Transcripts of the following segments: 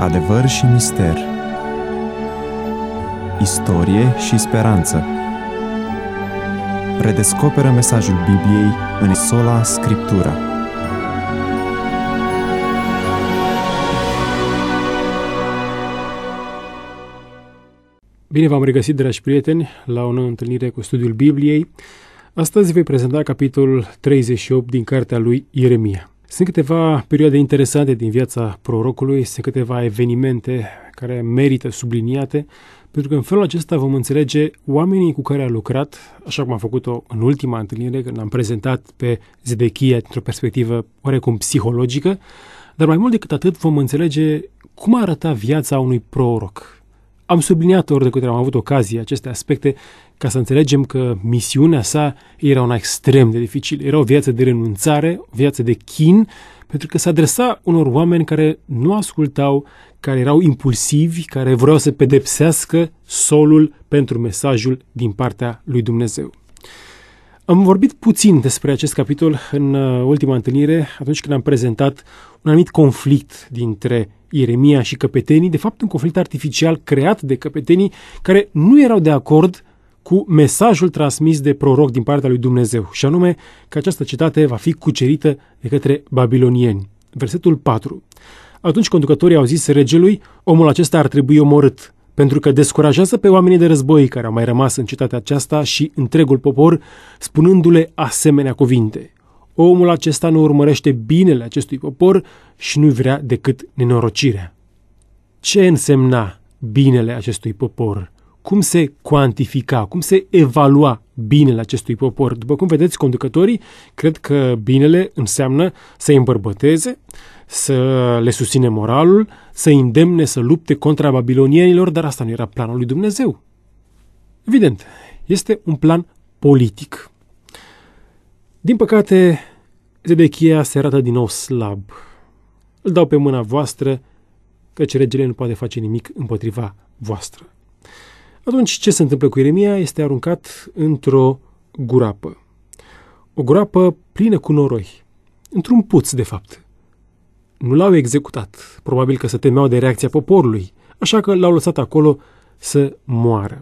Adevăr și mister, istorie și speranță. Redescoperă mesajul Bibliei în sola Scriptura. Bine v-am regăsit, dragi prieteni, la o nouă întâlnire cu studiul Bibliei. Astăzi voi prezenta capitolul 38 din cartea lui Ieremia. Sunt câteva perioade interesante din viața prorocului, sunt câteva evenimente care merită subliniate, pentru că în felul acesta vom înțelege oamenii cu care a lucrat, așa cum am făcut-o în ultima întâlnire, când am prezentat pe Zedechia dintr-o perspectivă oarecum psihologică, dar mai mult decât atât vom înțelege cum arăta viața unui proroc. Am subliniat ori de câte am avut ocazie aceste aspecte ca să înțelegem că misiunea sa era una extrem de dificilă. Era o viață de renunțare, o viață de chin, pentru că se adresa unor oameni care nu ascultau, care erau impulsivi, care vreau să pedepsească solul pentru mesajul din partea lui Dumnezeu. Am vorbit puțin despre acest capitol în ultima întâlnire, atunci când am prezentat un anumit conflict dintre Ieremia și căpetenii, de fapt un conflict artificial creat de căpetenii care nu erau de acord cu mesajul transmis de proroc din partea lui Dumnezeu, și anume că această cetate va fi cucerită de către babilonieni. Versetul 4. Atunci conducătorii au zis regelui, omul acesta ar trebui omorât, pentru că descurajează pe oamenii de război care au mai rămas în cetatea aceasta și întregul popor, spunându-le asemenea cuvinte. Omul acesta nu urmărește binele acestui popor și nu vrea decât nenorocirea. Ce însemna binele acestui popor? Cum se cuantifica? Cum se evalua binele acestui popor? După cum vedeți, conducătorii cred că binele înseamnă să îi îmbărbăteze, să le susține moralul, să îi îndemne să lupte contra babilonienilor, dar asta nu era planul lui Dumnezeu. Evident, este un plan politic. Din păcate, Zedechia se arată din nou slab. Îl dau pe mâna voastră, căci regele nu poate face nimic împotriva voastră. Atunci, ce se întâmplă cu Ieremia? Este aruncat într-o groapă. O groapă plină cu noroi. Într-un puț, de fapt. Nu l-au executat. Probabil că se temeau de reacția poporului, așa că l-au lăsat acolo să moară.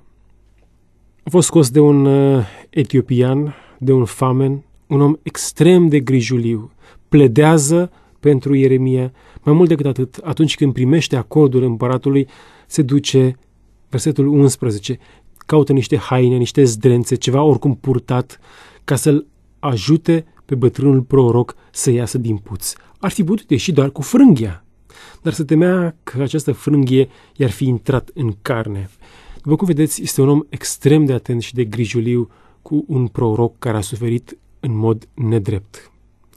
A fost scos de un etiopian, de un famen, un om extrem de grijuliu. Pledează pentru Ieremia. Mai mult decât atât, atunci când primește acordul împăratului, se duce, versetul 11, caută niște haine, niște zdrențe, ceva oricum purtat, ca să-l ajute pe bătrânul proroc să iasă din puț. Ar fi putut ieși doar cu frânghia, dar se temea că această frânghie i-ar fi intrat în carne. După cum vedeți, este un om extrem de atent și de grijuliu cu un proroc care a suferit în mod nedrept.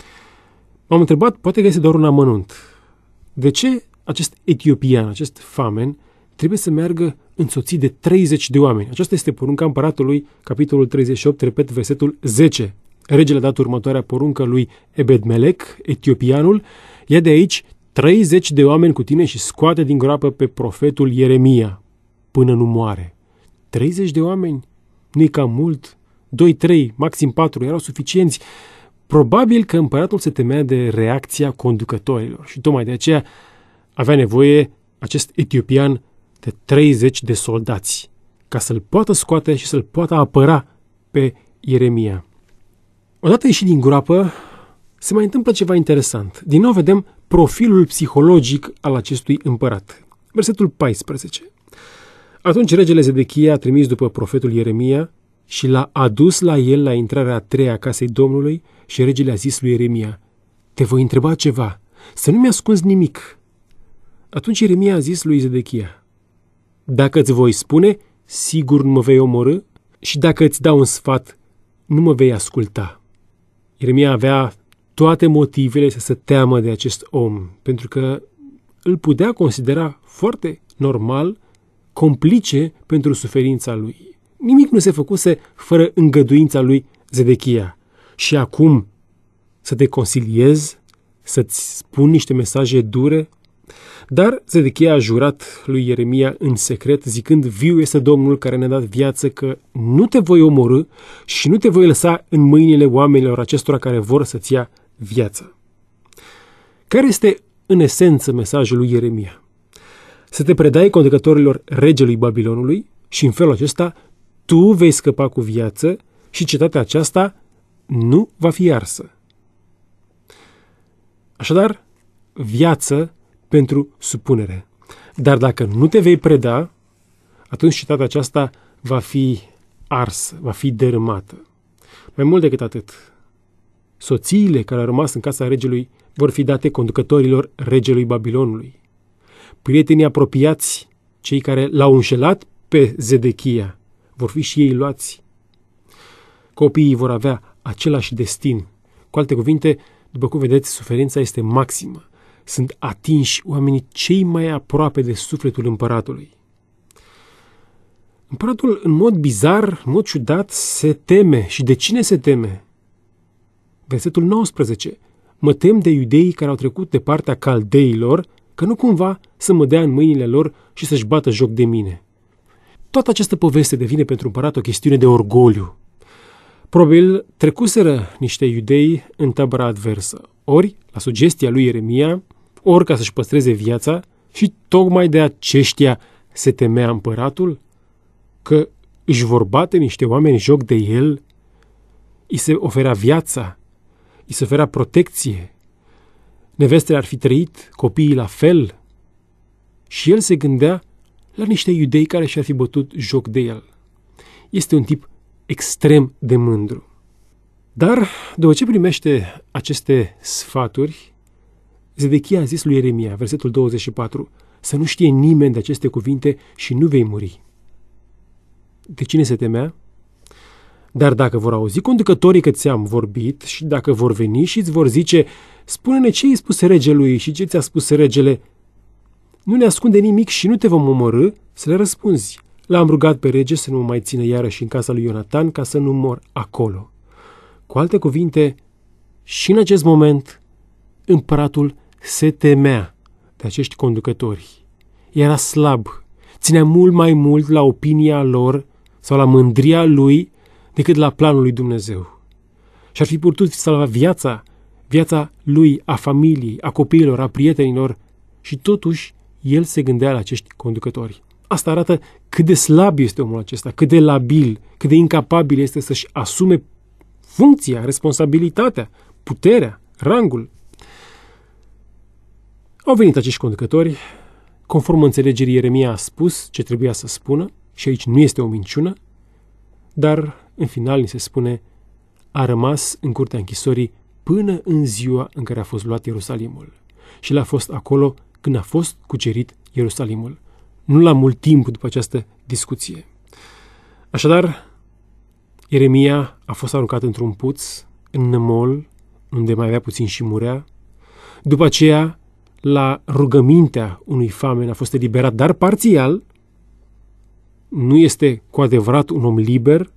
M-am întrebat, poate că este doar un amănunt, de ce acest etiopian, acest famen, trebuie să meargă însoțit de 30 de oameni? Aceasta este porunca împăratului, capitolul 38, repet, versetul 10. Regele a dat următoarea poruncă lui Ebed-Melec, etiopianul, ia de aici 30 de oameni cu tine și scoate din groapă pe profetul Ieremia până nu moare. 30 de oameni? Nu-i cam mult? 2, 3, maxim 4 erau suficienți. Probabil că împăratul se temea de reacția conducătorilor și tocmai de aceea avea nevoie acest etiopian de 30 de soldați ca să-l poată scoate și să-l poată apăra pe Ieremia. Odată ieșit din groapă, se mai întâmplă ceva interesant. Din nou vedem profilul psihologic al acestui împărat. Versetul 14. Atunci regele Zedechia a trimis după profetul Ieremia și l-a adus la el la intrarea a treia a casei Domnului și regele a zis lui Ieremia, te voi întreba ceva, să nu mi-ascunzi nimic. Atunci Ieremia a zis lui Zedechia, dacă îți voi spune, sigur nu mă vei omorî și dacă îți dau un sfat, nu mă vei asculta. Ieremia avea toate motivele să se teamă de acest om, pentru că îl putea considera foarte normal, complice pentru suferința lui. Nimic nu se făcuse fără îngăduința lui Zedechia. Și acum să te consiliez, să-ți spun niște mesaje dure? Dar Zedechia a jurat lui Ieremia în secret, zicând, viu este Domnul care ne-a dat viață, că nu te voi omorî și nu te voi lăsa în mâinile oamenilor acestora care vor să-ți ia viața. Care este în esență mesajul lui Ieremia? să te predai conducătorilor regelui Babilonului și în felul acesta tu vei scăpa cu viață și cetatea aceasta nu va fi arsă. Așadar, viață pentru supunere. Dar dacă nu te vei preda, atunci cetatea aceasta va fi arsă, va fi dărâmată. Mai mult decât atât, soțiile care au rămas în casa regelui vor fi date conducătorilor regelui Babilonului. Prietenii apropiați, cei care l-au înșelat pe Zedechia, vor fi și ei luați. Copiii vor avea același destin. Cu alte cuvinte, după cum vedeți, suferința este maximă. Sunt atinși oamenii cei mai aproape de sufletul împăratului. Împăratul, în mod bizar, în mod ciudat, se teme. Și de cine se teme? Versetul 19. Mă tem de iudeii care au trecut de partea caldeilor, că nu cumva să mă dea în mâinile lor și să-și bată joc de mine. Toată această poveste devine pentru împărat o chestiune de orgoliu. Probabil trecuseră niște iudei în tabăra adversă, ori la sugestia lui Ieremia, ori ca să-și păstreze viața, și tocmai de aceștia se temea împăratul, că își vor bate niște oameni joc de el, îi se oferea viața, îi se oferea protecție, nevestele ar fi trăit, copiii la fel, și el se gândea la niște iudei care și-ar fi bătut joc de el. Este un tip extrem de mândru. Dar, după ce primește aceste sfaturi, Zedechia a zis lui Ieremia, versetul 24, să nu știe nimeni de aceste cuvinte și nu vei muri. De cine se temea? Dar dacă vor auzi conducătorii că ți-am vorbit și dacă vor veni și îți vor zice, spune-ne ce i-ai spus regelui și ce ți-a spus regele, nu ne ascunde nimic și nu te vom omorî, să le răspunzi. L-am rugat pe rege să nu mă mai țină iarăși în casa lui Ionatan ca să nu mor acolo. Cu alte cuvinte, și în acest moment, împăratul se temea de acești conducători. Era slab, ținea mult mai mult la opinia lor sau la mândria lui decât la planul lui Dumnezeu. Și ar fi putut salva viața lui, a familiei, a copiilor, a prietenilor, și totuși el se gândea la acești conducători. Asta arată cât de slab este omul acesta, cât de labil, cât de incapabil este să-și asume funcția, responsabilitatea, puterea, rangul. Au venit acești conducători, conform înțelegerii Ieremia a spus ce trebuia să spună, și aici nu este o minciună, dar în final ni se spune, a rămas în curtea închisorii până în ziua în care a fost luat Ierusalimul. Și l-a fost acolo când a fost cucerit Ierusalimul. Nu la mult timp după această discuție. Așadar, Ieremia a fost aruncat într-un puț, în nămol, unde mai avea puțin și murea. După aceea, la rugămintea unui famen a fost eliberat, dar parțial. Nu este cu adevărat un om liber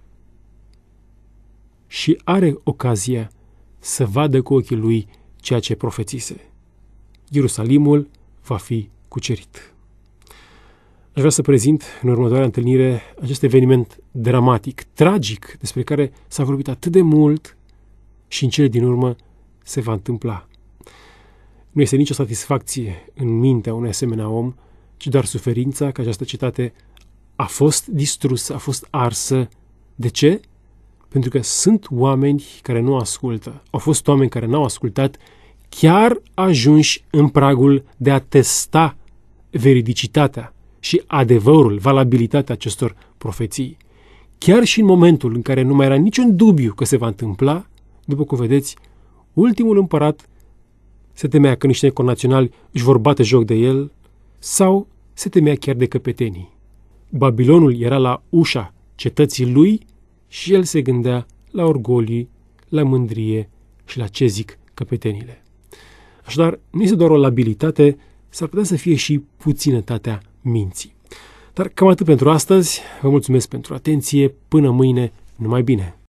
și are ocazia să vadă cu ochii lui ceea ce profețise. Ierusalimul va fi cucerit. Aș vrea să prezint în următoarea întâlnire acest eveniment dramatic, tragic, despre care s-a vorbit atât de mult și în cele din urmă se va întâmpla. Nu este nicio satisfacție în mintea unui asemenea om, ci doar suferința că această cetate a fost distrusă, a fost arsă. De ce? Pentru că sunt oameni care nu ascultă. Au fost oameni care n-au ascultat, chiar ajunși în pragul de a testa veridicitatea și adevărul, valabilitatea acestor profeții. Chiar și în momentul în care nu mai era niciun dubiu că se va întâmpla, după cum vedeți, ultimul împărat se temea că niște connaționali își vor bate joc de el sau se temea chiar de căpetenii. Babilonul era la ușa cetății lui și el se gândea la orgolii, la mândrie și la ce zic căpetenile. Așadar, nu este doar o labilitate, s-ar putea să fie și puținătatea minții. Dar cam atât pentru astăzi. Vă mulțumesc pentru atenție. Până mâine, numai bine!